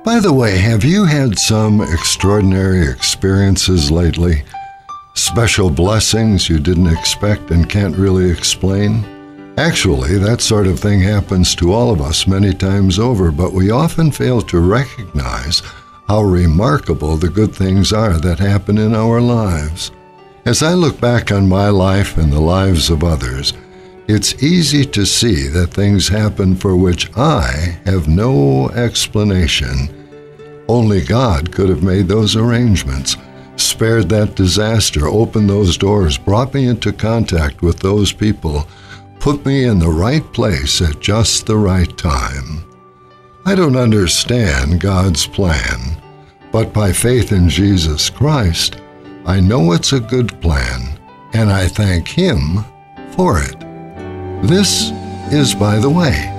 By the way, have you had some extraordinary experiences lately? Special blessings you didn't expect and can't really explain? Actually, that sort of thing happens to all of us many times over, but we often fail to recognize how remarkable the good things are that happen in our lives. As I look back on my life and the lives of others, it's easy to see that things happen for which I have no explanation. Only God could have made those arrangements, spared that disaster, opened those doors, brought me into contact with those people, put me in the right place at just the right time. I don't understand God's plan, but by faith in Jesus Christ, I know it's a good plan, and I thank Him for it. This is By the Way.